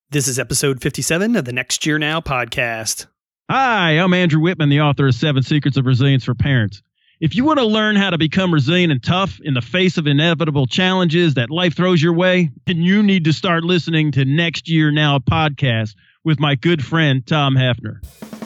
This is episode 57 of the Next Year Now podcast. Hi, I'm Andrew Whitman, the author of 7 Secrets of Resilience for Parents. If you want to learn how to become resilient and tough in the face of inevitable challenges that life throws your way, then you need to start listening to Next Year Now podcast with my good friend, Tom Hefner.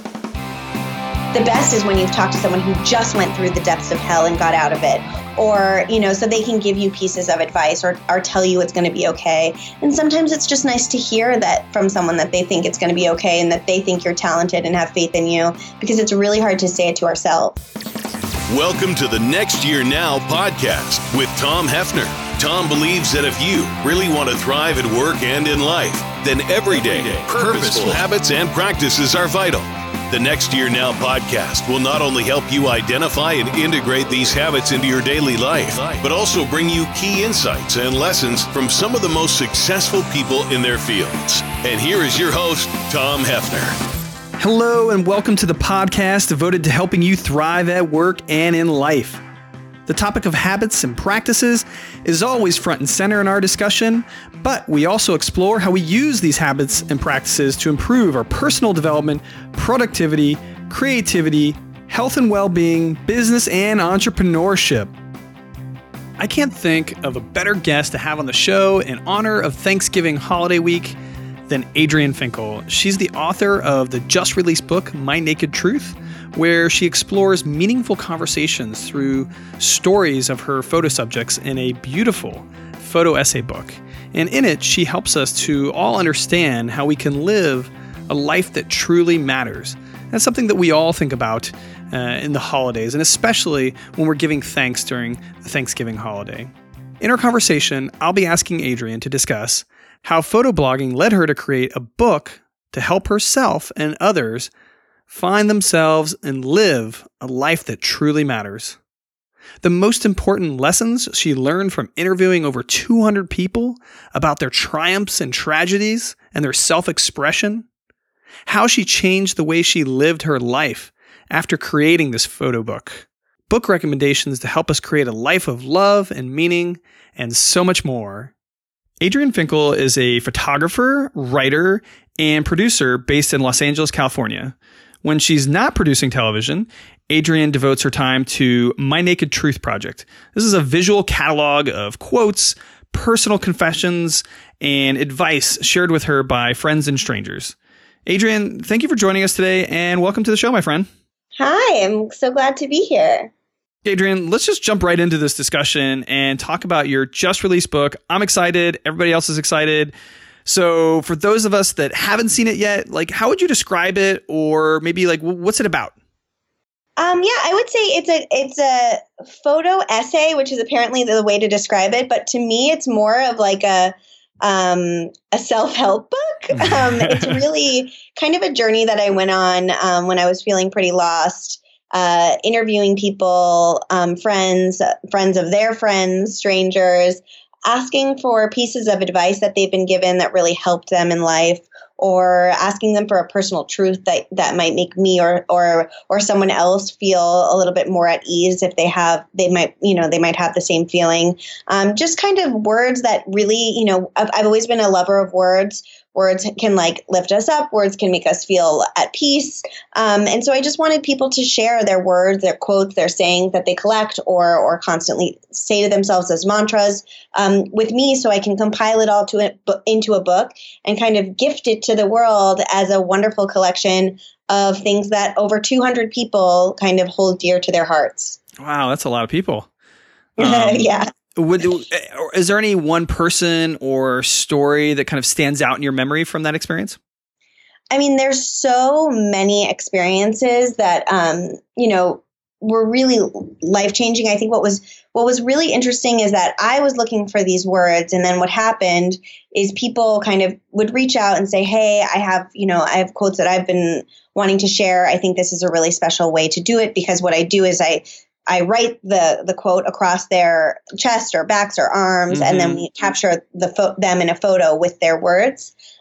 The best is when you've talked to someone who just went through the depths of hell and got out of it. Or, so they can give you pieces of advice or tell you it's going to be okay. And sometimes it's just nice to hear that from someone that they think it's going to be okay and that they think you're talented and have faith in you, because it's really hard to say it to ourselves. Welcome to the Next Year Now podcast with Tom Hefner. Tom believes that if you really want to thrive at work and in life, then everyday, purposeful habits and practices are vital. The Next Year Now podcast will not only help you identify and integrate these habits into your daily life, but also bring you key insights and lessons from some of the most successful people in their fields. And here is your host, Tom Hefner. Hello and welcome to the podcast devoted to helping you thrive at work and in life. The topic of habits and practices is always front and center in our discussion, but we also explore how we use these habits and practices to improve our personal development, productivity, creativity, health and well-being, business, and entrepreneurship. I can't think of a better guest to have on the show in honor of Thanksgiving holiday week than Adrienne Finkel. She's the author of the just-released book, My Naked Truth, where she explores meaningful conversations through stories of her photo subjects in a beautiful photo essay book. And in it, she helps us to all understand how we can live a life that truly matters. That's something that we all think about in the holidays, and especially when we're giving thanks during the Thanksgiving holiday. In our conversation, I'll be asking Adrienne to discuss how photo blogging led her to create a book to help herself and others find themselves and live a life that truly matters. The most important lessons she learned from interviewing over 200 people about their triumphs and tragedies and their self-expression. How she changed the way she lived her life after creating this photo book. Book recommendations to help us create a life of love and meaning, and so much more. Adrienne Finkel is a photographer, writer, and producer based in Los Angeles, California. When she's not producing television, Adrienne devotes her time to My Naked Truth project. This is a visual catalog of quotes, personal confessions, and advice shared with her by friends and strangers. Adrienne, thank you for joining us today, and welcome to the show, my friend. Hi, I'm so glad to be here. Adrienne, let's just jump right into this discussion and talk about your just released book. I'm excited. Everybody else is excited. So for those of us that haven't seen it yet, how would you describe it, or maybe what's it about? I would say it's a photo essay, which is apparently the way to describe it. But to me, it's more of a self-help book. It's really kind of a journey that I went on when I was feeling pretty lost, interviewing people, friends of their friends, strangers, asking for pieces of advice that they've been given that really helped them in life, or asking them for a personal truth that might make me or someone else feel a little bit more at ease if they might have the same feeling. Just kind of words that really, I've always been a lover of words. Words can lift us up. Words can make us feel at peace. And so I just wanted people to share their words, their quotes, their sayings that they collect or constantly say to themselves as mantras with me, so I can compile it all into a book and kind of gift it to the world as a wonderful collection of things that over 200 people kind of hold dear to their hearts. Wow, that's a lot of people. Yeah. Is there any one person or story that kind of stands out in your memory from that experience? I mean, there's so many experiences that, were really life-changing. I think what was really interesting is that I was looking for these words, and then what happened is people kind of would reach out and say, hey, I have quotes that I've been wanting to share. I think this is a really special way to do it, because what I do is I write the quote across their chest or backs or arms, and then we capture them in a photo with their words.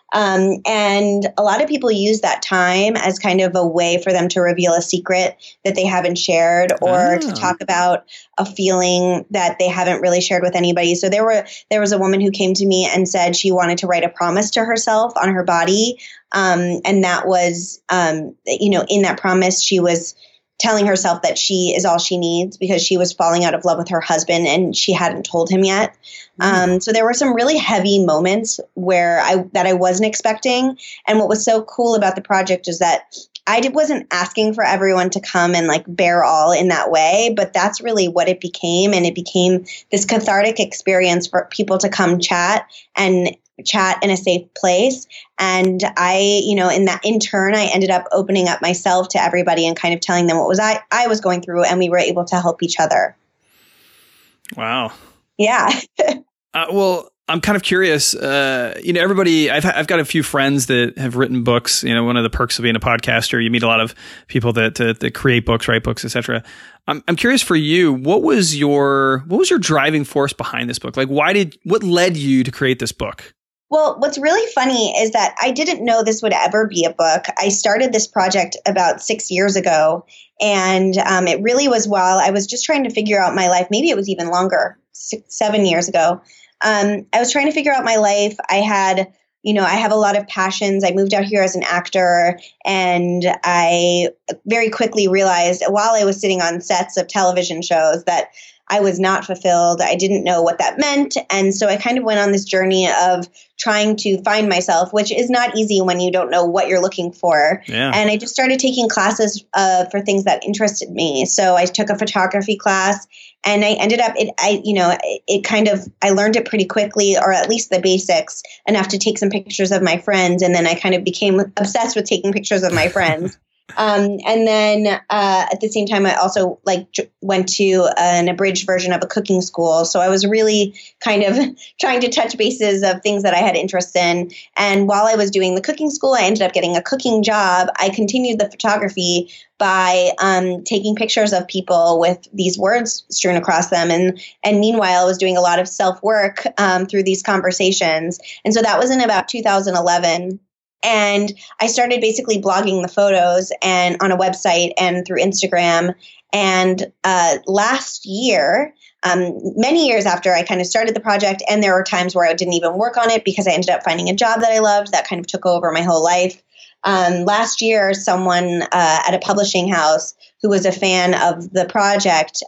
And a lot of people use that time as kind of a way for them to reveal a secret that they haven't shared, or to talk about a feeling that they haven't really shared with anybody. So there was a woman who came to me and said she wanted to write a promise to herself on her body. And that was, in that promise, she was telling herself that she is all she needs because she was falling out of love with her husband and she hadn't told him yet. So there were some really heavy moments that I wasn't expecting. And what was so cool about the project is that I wasn't asking for everyone to come and like bear all in that way, but that's really what it became. And it became this cathartic experience for people to come chat in a safe place. And in turn, I ended up opening up myself to everybody and kind of telling them what I was going through, and we were able to help each other. Wow. Yeah. Well, I'm kind of curious, everybody, I've got a few friends that have written books. One of the perks of being a podcaster, you meet a lot of people that create books, write books, etc. I'm curious for you, what was your driving force behind this book? Like, what led you to create this book? Well, what's really funny is that I didn't know this would ever be a book. I started this project about 6 years ago, and it really was while I was just trying to figure out my life. Maybe it was even longer, 7 years ago. I was trying to figure out my life. I have a lot of passions. I moved out here as an actor, and I very quickly realized while I was sitting on sets of television shows that I was not fulfilled. I didn't know what that meant. And so I kind of went on this journey of trying to find myself, which is not easy when you don't know what you're looking for. Yeah. And I just started taking classes for things that interested me. So I took a photography class, and I ended up, I learned it pretty quickly, or at least the basics, enough to take some pictures of my friends. And then I kind of became obsessed with taking pictures of my friends. And then at the same time, I also went to an abridged version of a cooking school. So I was really kind of trying to touch bases of things that I had interest in. And while I was doing the cooking school, I ended up getting a cooking job. I continued the photography by taking pictures of people with these words strewn across them. And meanwhile, I was doing a lot of self-work through these conversations. And so that was in about 2011. And I started basically blogging the photos and on a website and through Instagram. And last year, many years after I kind of started the project, and there were times where I didn't even work on it because I ended up finding a job that I loved that kind of took over my whole life. Last year, someone at a publishing house who was a fan of the project,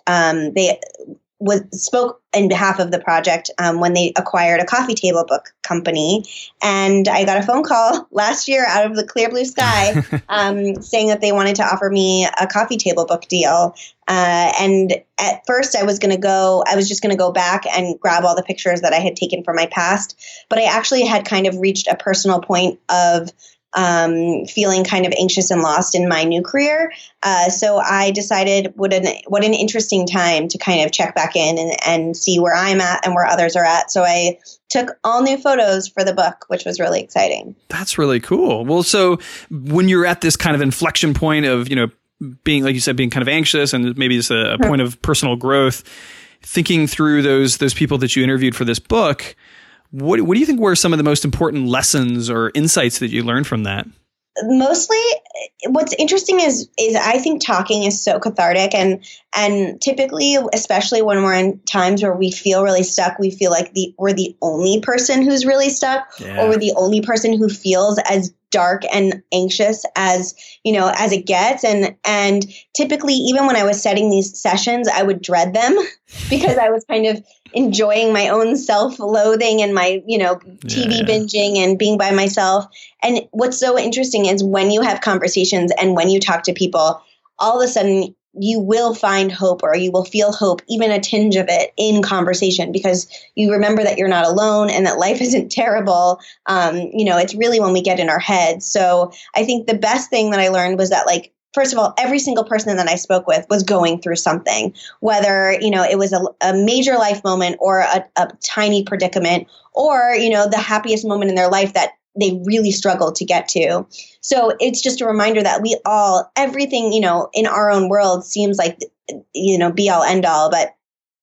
spoke in behalf of the project when they acquired a coffee table book company. And I got a phone call last year out of the clear blue sky saying that they wanted to offer me a coffee table book deal. And at first I was just going to go back and grab all the pictures that I had taken from my past. But I actually had kind of reached a personal point of feeling kind of anxious and lost in my new career. So I decided what an interesting time to kind of check back in and see where I'm at and where others are at. So I took all new photos for the book, which was really exciting. That's really cool. Well, so when you're at this kind of inflection point of, being, like you said, being kind of anxious and maybe it's a point of personal growth, thinking through those people that you interviewed for this book, what do you think were some of the most important lessons or insights that you learned from that? Mostly, what's interesting is I think talking is so cathartic, and typically, especially when we're in times where we feel really stuck, we feel like we're the only person who's really stuck, or we're the only person who feels as dark and anxious as it gets. And typically, even when I was setting these sessions, I would dread them because I was kind of enjoying my own self-loathing and my, TV binging and being by myself. And what's so interesting is when you have conversations and when you talk to people, all of a sudden you will find hope, or you will feel hope, even a tinge of it in conversation, because you remember that you're not alone and that life isn't terrible. It's really when we get in our heads. So I think the best thing that I learned was that, first of all, every single person that I spoke with was going through something, whether, it was a major life moment or a tiny predicament, or, the happiest moment in their life that they really struggled to get to. So it's just a reminder that everything, in our own world seems like, be all end all, but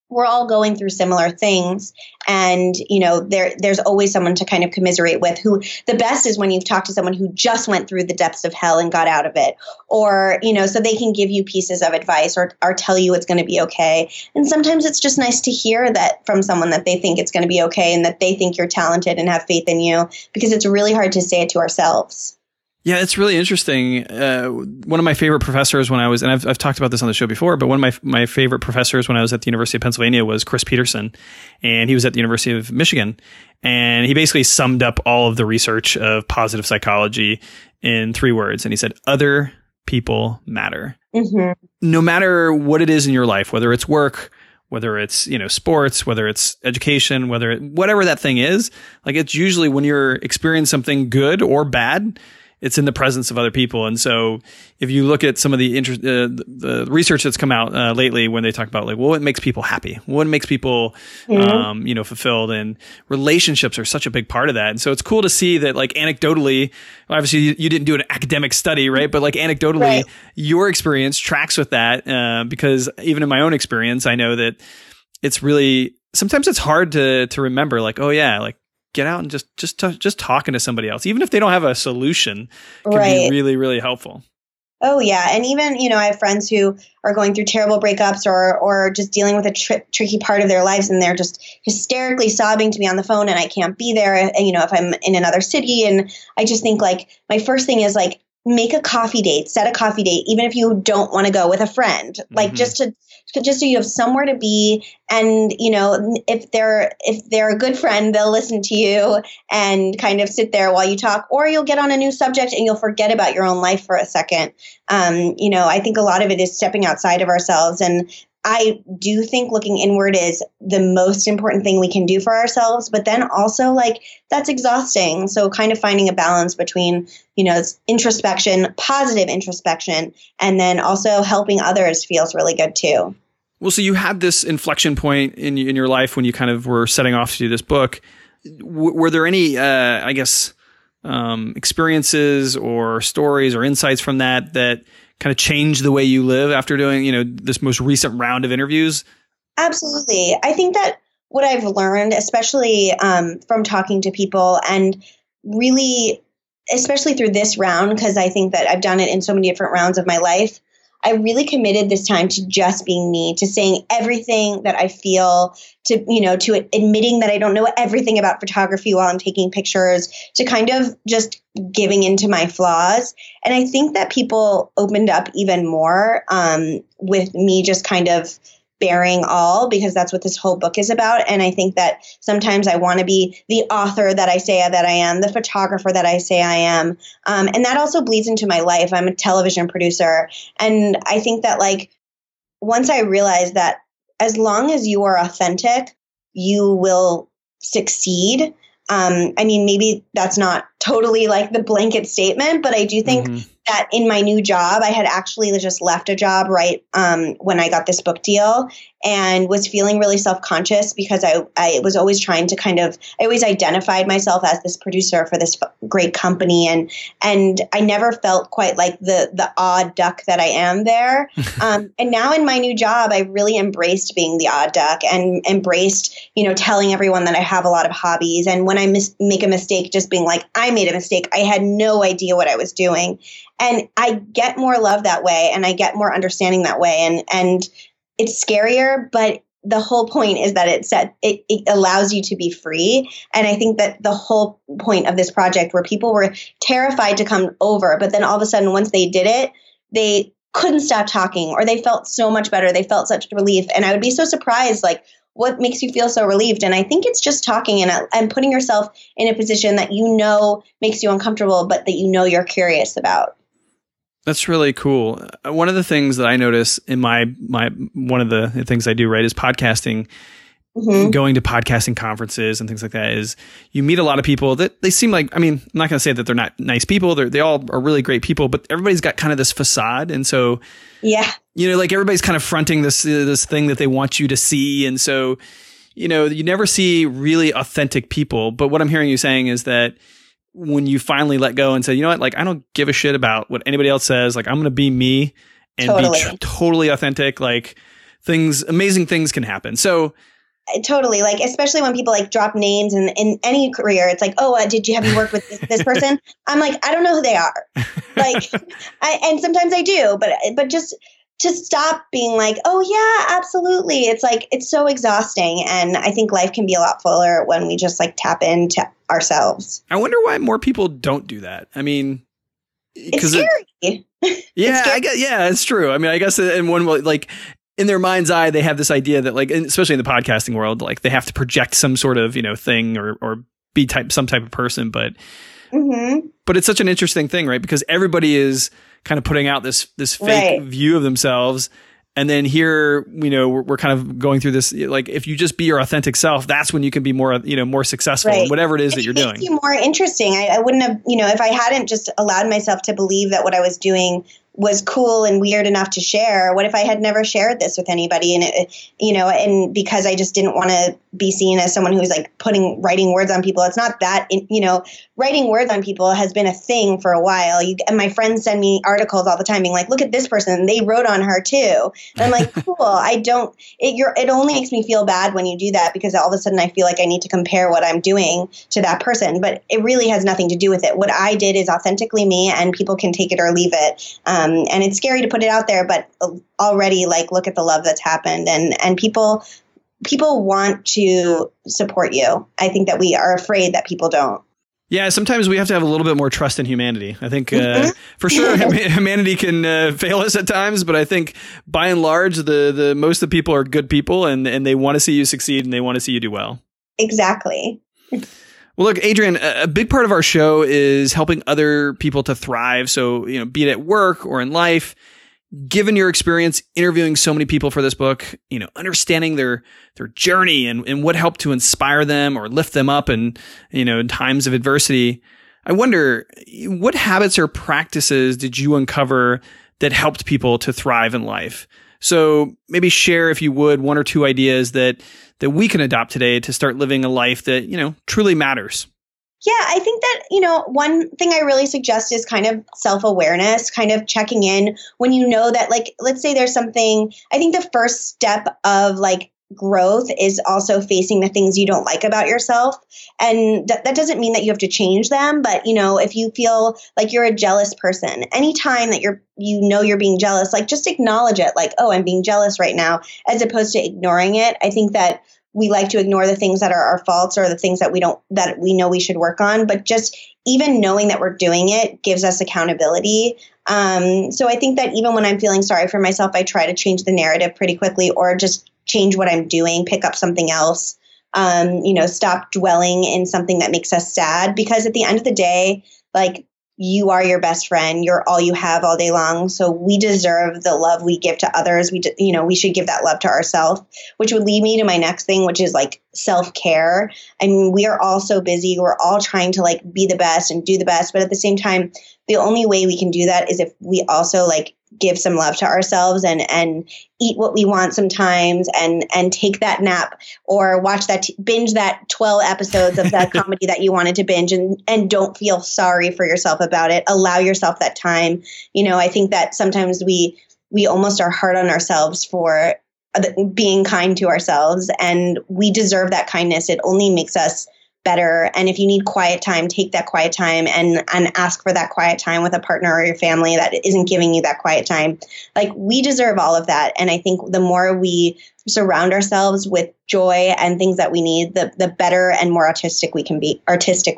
we're all going through similar things. And, there's always someone to kind of commiserate with. Who the best is when you've talked to someone who just went through the depths of hell and got out of it, or, so they can give you pieces of advice or tell you it's going to be okay. And sometimes it's just nice to hear that from someone that they think it's going to be okay and that they think you're talented and have faith in you, because it's really hard to say it to ourselves. Yeah, it's really interesting. One of my favorite professors when I was, and I've talked about this on the show before, but one of my favorite professors when I was at the University of Pennsylvania was Chris Peterson, and he was at the University of Michigan, and he basically summed up all of the research of positive psychology in 3 words, and he said, other people matter. Mm-hmm. No matter what it is in your life, whether it's work, whether it's, sports, whether it's education, whatever that thing is, like it's usually when you're experiencing something good or bad, it's in the presence of other people. And so if you look at some of the research that's come out lately, when they talk about like, well, what makes people happy? What makes people, fulfilled? And relationships are such a big part of that. And so it's cool to see that, like, anecdotally, obviously you didn't do an academic study, right? But like anecdotally, right, your experience tracks with that. Because even in my own experience, I know that it's really, sometimes it's hard to remember, like, oh yeah, like, get out and just talking to somebody else, even if they don't have a solution, can be really, really helpful. Oh yeah. And even, I have friends who are going through terrible breakups or just dealing with a tricky part of their lives, and they're just hysterically sobbing to me on the phone, and I can't be there. And, if I'm in another city, and I just think, like, my first thing is, like, make a coffee date, set a coffee date, even if you don't want to go with a friend, like just so you have somewhere to be. And, if they're a good friend, they'll listen to you and kind of sit there while you talk, or you'll get on a new subject and you'll forget about your own life for a second. I think a lot of it is stepping outside of ourselves. And I do think looking inward is the most important thing we can do for ourselves, but then also, like, that's exhausting. So kind of finding a balance between, introspection, positive introspection, and then also helping others feels really good too. Well, so you had this inflection point in your life when you kind of were setting off to do this book. Were there any, experiences or stories or insights from that kind of changed the way you live after doing, this most recent round of interviews? Absolutely. I think that what I've learned, especially from talking to people, and really, especially through this round, because I think that I've done it in so many different rounds of my life, I really committed this time to just being me, to saying everything that I feel, to admitting that I don't know everything about photography while I'm taking pictures, to kind of just giving into my flaws. And I think that people opened up even more with me just kind of bearing all, because that's what this whole book is about. And I think that sometimes I want to be the author that I say that I am, the photographer that I say I am. And that also bleeds into my life. I'm a television producer. And I think that, like, once I realized that as long as you are authentic, you will succeed. Maybe that's not totally like the blanket statement, but I do think that in my new job, I had actually just left a job right when I got this book deal, and was feeling really self-conscious because I was always trying to I always identified myself as this producer for this great company, and I never felt quite like the odd duck that I am there. And now in my new job, I really embraced being the odd duck, and embraced, telling everyone that I have a lot of hobbies. And when I make a mistake, just being like, I made a mistake. I had no idea what I was doing. And I get more love that way, and I get more understanding that way. And it's scarier, but the whole point is that it allows you to be free. And I think that the whole point of this project, where people were terrified to come over, but then all of a sudden, once they did it, they couldn't stop talking, or they felt so much better. They felt such relief. And I would be so surprised, like, what makes you feel so relieved? And I think it's just talking and putting yourself in a position that makes you uncomfortable, but that you're curious about. That's really cool. One of the things that I notice in my one of the things I do, right, is podcasting, going to podcasting conferences and things like that, is you meet a lot of people that they seem like, I'm not going to say that they're not nice people. They all are really great people, but everybody's got kind of this facade. And so, yeah, like everybody's kind of fronting this thing that they want you to see. And so, you never see really authentic people. But what I'm hearing you saying is that when you finally let go and say, you know what, like, I don't give a shit about what anybody else says. Like, I'm going to be me and be totally authentic. Like, amazing things can happen. So totally, like, especially when people like drop names in any career, it's like, oh, have you worked with this person? I'm like, I don't know who they are. Like, and sometimes I do, but just to stop being like, oh yeah, absolutely. It's like, it's so exhausting. And I think life can be a lot fuller when we just like tap into ourselves. I wonder why more people don't do that. I mean, it's scary. Yeah, I guess, yeah, it's true. I mean, I guess in one way, like in their mind's eye, they have this idea that like, especially in the podcasting world, like they have to project some sort of, thing or be some type of person. But it's such an interesting thing, right? Because everybody is kind of putting out this fake view of themselves. And then here, we're kind of going through this, like, if you just be your authentic self, that's when you can be more, more successful in whatever it is that you're doing. It makes you more interesting. I wouldn't have, if I hadn't just allowed myself to believe that what I was doing was cool and weird enough to share. What if I had never shared this with anybody? And and because I just didn't want to be seen as someone who's like writing words on people. It's not that, writing words on people has been a thing for a while. And my friends send me articles all the time being like, look at this person. They wrote on her too. And I'm like, cool. It only makes me feel bad when you do that, because all of a sudden I feel like I need to compare what I'm doing to that person, but it really has nothing to do with it. What I did is authentically me, and people can take it or leave it. And it's scary to put it out there, but already, like, look at the love that's happened, and people want to support you. I think that we are afraid that people don't. Yeah, sometimes we have to have a little bit more trust in humanity. I think for sure humanity can fail us at times, but I think by and large, the most of the people are good people, and they want to see you succeed, and they want to see you do well. Exactly. Well, look, Adrienne, a big part of our show is helping other people to thrive. So, be it at work or in life. Given your experience interviewing so many people for this book, understanding their journey and what helped to inspire them or lift them up in times of adversity, I wonder, what habits or practices did you uncover that helped people to thrive in life? So maybe share, if you would, one or two ideas that we can adopt today to start living a life that, truly matters. Yeah, I think that, one thing I really suggest is kind of self-awareness, kind of checking in when you know that, like, let's say there's something. I think the first step of like growth is also facing the things you don't like about yourself. And that doesn't mean that you have to change them. But, if you feel like you're a jealous person, anytime that you're being jealous, like, just acknowledge it. Like, oh, I'm being jealous right now, as opposed to ignoring it. I think that we like to ignore the things that are our faults or the things that we know we should work on. But just even knowing that we're doing it gives us accountability. So I think that even when I'm feeling sorry for myself, I try to change the narrative pretty quickly, or just change what I'm doing, pick up something else, stop dwelling in something that makes us sad. Because at the end of the day, like, you are your best friend. You're all you have all day long. So we deserve the love we give to others. We should give that love to ourselves, which would lead me to my next thing, which is like self-care. I mean, we are all so busy. We're all trying to like be the best and do the best. But at the same time, the only way we can do that is if we also like give some love to ourselves and eat what we want sometimes and take that nap, or watch binge that 12 episodes of that comedy that you wanted to binge, and don't feel sorry for yourself about it. Allow yourself that time. I think that sometimes we almost are hard on ourselves for being kind to ourselves, and we deserve that kindness. It only makes us better. And if you need quiet time, take that quiet time and ask for that quiet time with a partner or your family that isn't giving you that quiet time. Like, we deserve all of that. And I think the more we surround ourselves with joy and things that we need, the better and more artistic we can be.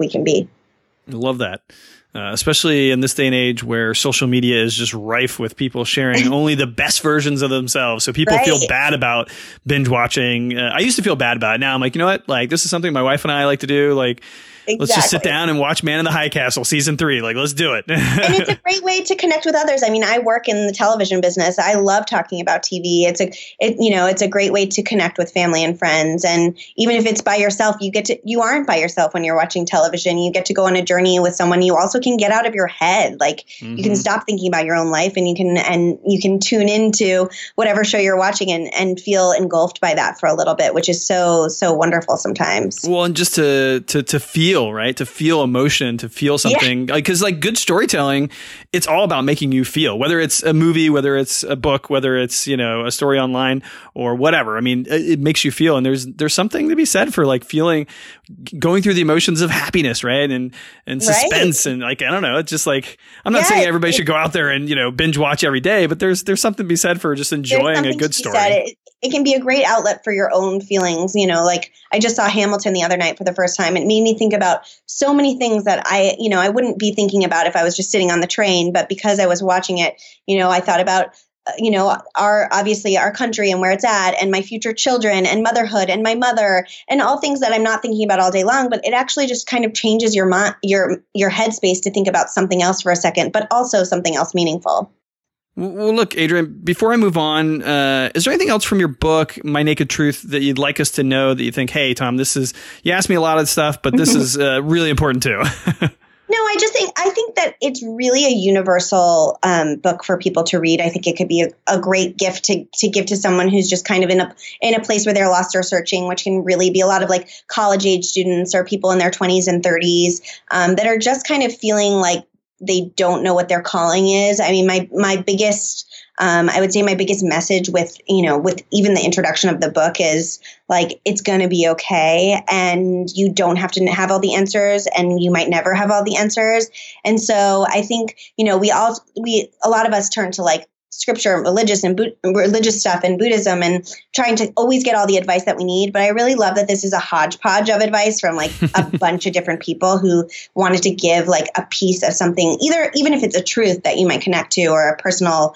I love that. Especially in this day and age where social media is just rife with people sharing only the best versions of themselves. So people feel bad about binge watching. I used to feel bad about it. Now I'm like, you know what? Like, this is something my wife and I like to do. Like, let's just sit down and watch Man in the High Castle season 3. Like, let's do it. And it's a great way to connect with others. I mean, I work in the television business. I love talking about TV. It's a great way to connect with family and friends. And even if it's by yourself, you aren't by yourself when you're watching television. You get to go on a journey with someone. You also can get out of your head. Like, you can stop thinking about your own life, and you can tune into whatever show you're watching and feel engulfed by that for a little bit, which is so, so wonderful sometimes. Well, and just to feel feel, right? To feel emotion, to feel something. Because like good storytelling, it's all about making you feel, whether it's a movie, whether it's a book, whether it's, a story online or whatever. I mean, it makes you feel. And there's something to be said for like going through the emotions of happiness, right? And suspense. And like, I don't know. It's just like, I'm not saying everybody should go out there and, binge watch every day, but there's something to be said for just enjoying a good story. It can be a great outlet for your own feelings. Like I just saw Hamilton the other night for the first time. It made me think about so many things that I wouldn't be thinking about if I was just sitting on the train. But because I was watching it, I thought about, our country and where it's at and my future children and motherhood and my mother and all things that I'm not thinking about all day long. But it actually just kind of changes your headspace to think about something else for a second, but also something else meaningful. Well, look, Adrienne, before I move on, is there anything else from your book, My Naked Truth, that you'd like us to know that you think, hey, Tom, you asked me a lot of stuff, but this is really important too? No, I think that it's really a universal book for people to read. I think it could be a great gift to give to someone who's just kind of in a place where they're lost or searching, which can really be a lot of like college age students or people in their 20s and 30s that are just kind of feeling like they don't know what their calling is. I mean, my biggest, I would say my biggest message with even the introduction of the book is like, it's going to be okay. And you don't have to have all the answers and you might never have all the answers. And so I think, a lot of us turn to like scripture and religious stuff and Buddhism and trying to always get all the advice that we need. But I really love that this is a hodgepodge of advice from like a bunch of different people who wanted to give like a piece of something, even if it's a truth that you might connect to or a personal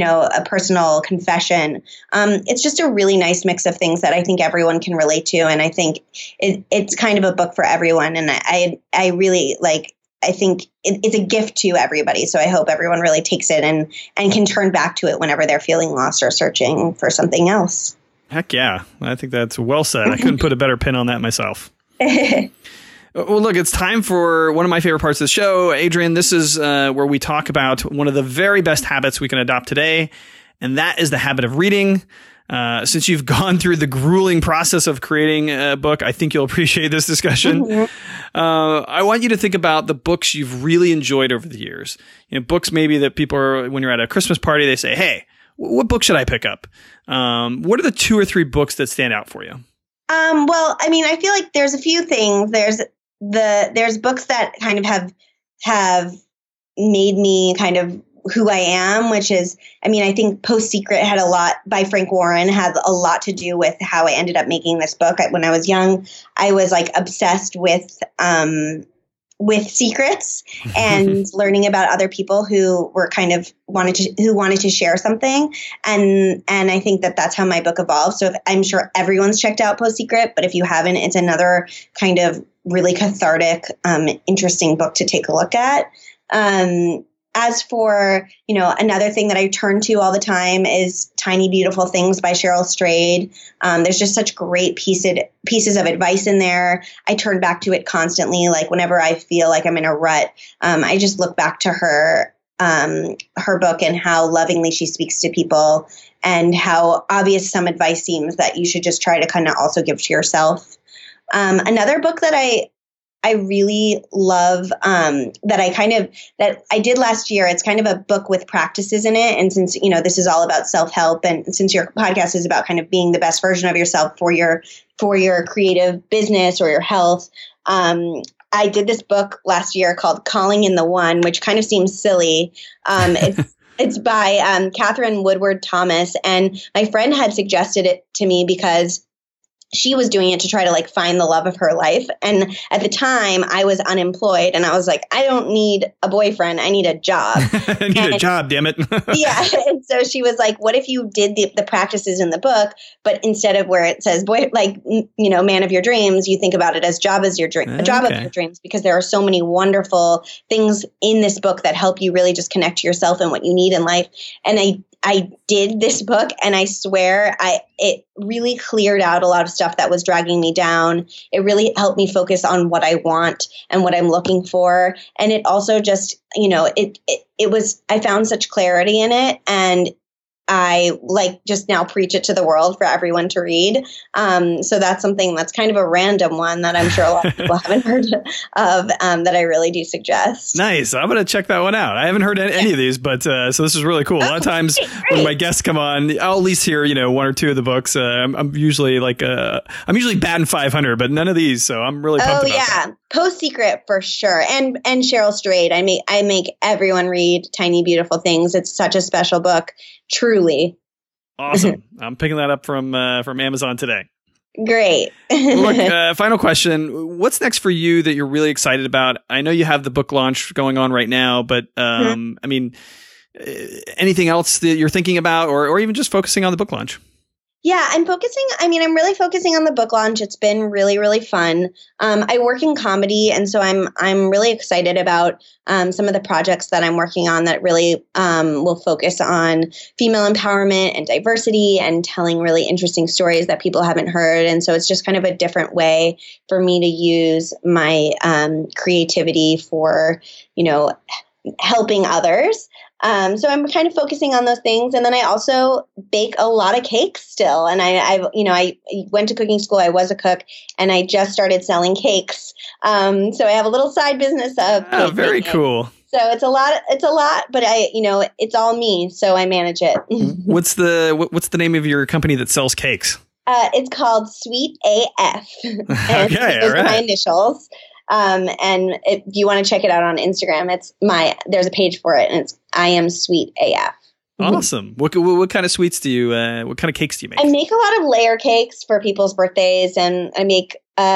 confession. It's just a really nice mix of things that I think everyone can relate to. And I think it's kind of a book for everyone. And I really I think it's a gift to everybody. So I hope everyone really takes it and can turn back to it whenever they're feeling lost or searching for something else. Heck yeah. I think that's well said. I couldn't put a better pin on that myself. Well, look, it's time for one of my favorite parts of the show. Adrienne, this is where we talk about one of the very best habits we can adopt today, and that is the habit of reading. Since you've gone through the grueling process of creating a book, I think you'll appreciate this discussion. Mm-hmm. I want you to think about the books you've really enjoyed over the years. Books maybe that people are, when you're at a Christmas party, they say, hey, what book should I pick up? What are the 2 or 3 books that stand out for you? Well, I mean, I feel like there's a few things. There's books that kind of have made me kind of who I am, which is, I mean, I think Post Secret by Frank Warren had a lot to do with how I ended up making this book. When I was young, I was like obsessed with secrets and learning about other people who were kind of wanted to share something. And I think that that's how my book evolved. So I'm sure everyone's checked out Post Secret, but if you haven't, it's another kind of really cathartic, interesting book to take a look at. As for, another thing that I turn to all the time is Tiny Beautiful Things by Cheryl Strayed. There's just such great pieces of advice in there. I turn back to it constantly. Like whenever I feel like I'm in a rut, I just look back to her book and how lovingly she speaks to people and how obvious some advice seems that you should just try to kind of also give to yourself. Another book that I really love that I did last year. It's kind of a book with practices in it. And since, this is all about self-help and since your podcast is about kind of being the best version of yourself for your creative business or your health, I did this book last year called Calling in the One, which kind of seems silly. It's by Catherine Woodward Thomas. And my friend had suggested it to me because she was doing it to try to like find the love of her life. And at the time I was unemployed and I was like, I don't need a boyfriend. I need a job. I need a job, damn it. Yeah. And so she was like, what if you did the practices in the book, but instead of where it says boy, like, man of your dreams, you think about it as job of your dreams, because there are so many wonderful things in this book that help you really just connect to yourself and what you need in life. And I did this book and I swear it really cleared out a lot of stuff that was dragging me down. It really helped me focus on what I want and what I'm looking for. And it also just, I found such clarity in it. And I like just now preach it to the world for everyone to read. So that's something that's kind of a random one that I'm sure a lot of people haven't heard of, that I really do suggest. Nice. I'm going to check that one out. I haven't heard any of these, but so this is really cool. A lot of times when my guests come on, I'll at least hear, one or two of the books. I'm usually I'm usually batting 500, but none of these. So I'm really pumped about that. Post Secret for sure. And Cheryl Strayed. I make everyone read Tiny Beautiful Things. It's such a special book. Truly. Awesome. I'm picking that up from Amazon today. Great. Look, final question. What's next for you that you're really excited about? I know you have the book launch going on right now, but I mean, anything else that you're thinking about or even just focusing on the book launch? Yeah, I'm really focusing on the book launch. It's been really, really fun. I work in comedy, and so I'm really excited about some of the projects that I'm working on that really will focus on female empowerment and diversity and telling really interesting stories that people haven't heard. And so it's just kind of a different way for me to use my creativity for, helping others. So I'm kind of focusing on those things. And then I also bake a lot of cakes still. And I went to cooking school. I was a cook and I just started selling cakes. So I have a little side business of cake very baking. Cool. So it's a lot, but it's all me. So I manage it. What's the name of your company that sells cakes? It's called Sweet AF. Okay. All right. My initials. And if you want to check it out on Instagram, there's a page for it, and it's I am Sweet AF. Awesome. What kind of sweets what kind of cakes do you make? I make a lot of layer cakes for people's birthdays, and I make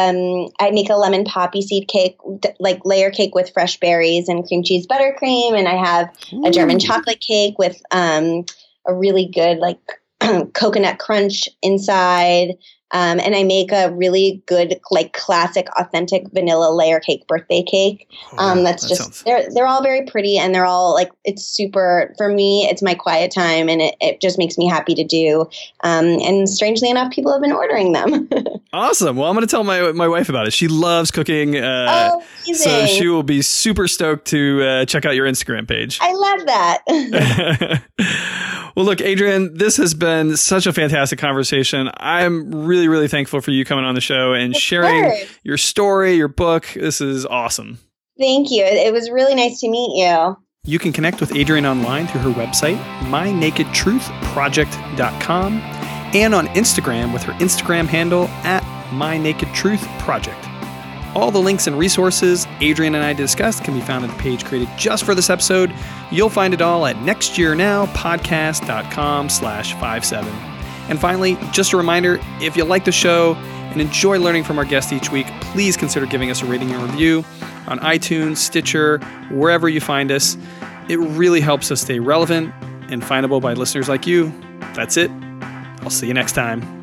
a lemon poppy seed cake, like layer cake with fresh berries and cream cheese buttercream, and I have a German chocolate cake with a really good coconut crunch inside. And I make a really good, classic, authentic vanilla layer cake birthday cake. They're all very pretty, and they're all it's super, for me, it's my quiet time, and it just makes me happy to do. And strangely enough, people have been ordering them. Awesome. Well, I'm going to tell my wife about it. She loves cooking. So she will be super stoked to check out your Instagram page. I love that. Well, look, Adrienne, this has been such a fantastic conversation. I'm really, really thankful for you coming on the show and sharing your story, your book. This is awesome. Thank you. It was really nice to meet you. You can connect with Adrienne online through her website, mynakedtruthproject.com, and on Instagram with her Instagram handle @mynakedtruthproject. All the links and resources Adrienne and I discussed can be found at the page created just for this episode. You'll find it all at nextyearnowpodcast.com/57. And finally, just a reminder, if you like the show and enjoy learning from our guests each week, please consider giving us a rating and review on iTunes, Stitcher, wherever you find us. It really helps us stay relevant and findable by listeners like you. That's it. I'll see you next time.